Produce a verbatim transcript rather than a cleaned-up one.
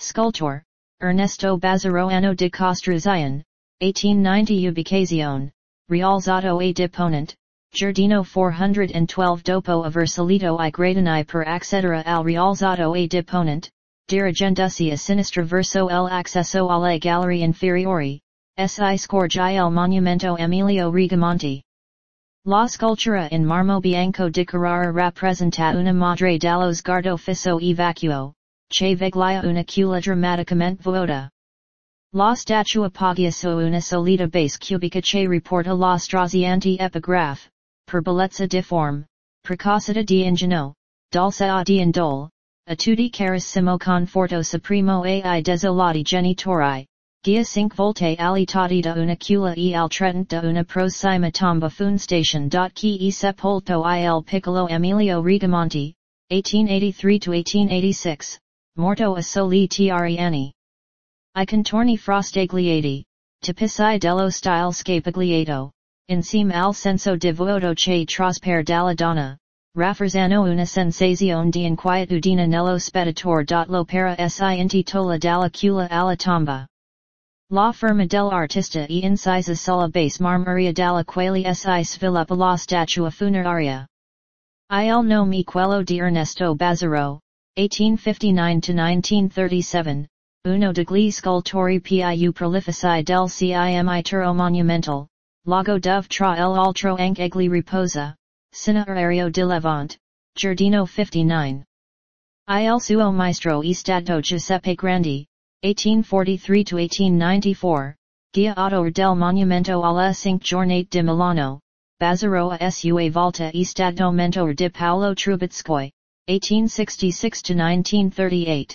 Scultor, Ernesto Bazzaro de Costruzione, eighteen ninety Ubicazione, Rialzato a Deponent, Giardino four hundred twelve Dopo Aversalito I Gradini per accedere al Rialzato a Deponent, dirigendosi a sinistra verso l'accesso alle gallerie inferiori, si scorge il monumento Emilio Rigamonti. La scultura in marmo bianco di Carrara rappresenta una madre dallo sguardo fisso e vacuo, che veglia una culla drammaticamente vuota. La statua poggia su una solida base cubica che riporta la straziante epigraph, per bellezza di form, precocità di ingegno, dolcezza di indole, a tutti carissimo conforto supremo ai desolati genitori, dia cinque volte alitati da una culla e al trecento da una prossima tomba fun station. Chi e sepolto il piccolo Emilio Rigamonti, eighteen eighty-three to eighteen eighty-six, morto a soli tre anni. I contorni frostagliati, tipici dello stile scapigliato, insieme al senso di vuoto che traspare dalla donna, rafforzano una sensazione di inquietudine nello spettatore. L'opera si intitola Dalla culla alla tomba. La firma dell'artista e incisa sulla base marmorea dalla quale si sviluppa la statua funeraria. Il nome quello di Ernesto Bazzaro, eighteen fifty-nine to nineteen thirty-seven, uno degli scultori più prolifici del cimitero monumental, lago dove tra l'altro anche egli riposa, Cinerarium di Levante, Giardino fifty-nine. Il suo maestro è stato Giuseppe Grandi, eighteen forty-three to eighteen ninety-four, guia autore del monumento alle cinque giornate di Milano, Bazzaro a sua volta è stato mentore di Paolo Trubetskoy, eighteen sixty-six to nineteen thirty-eight.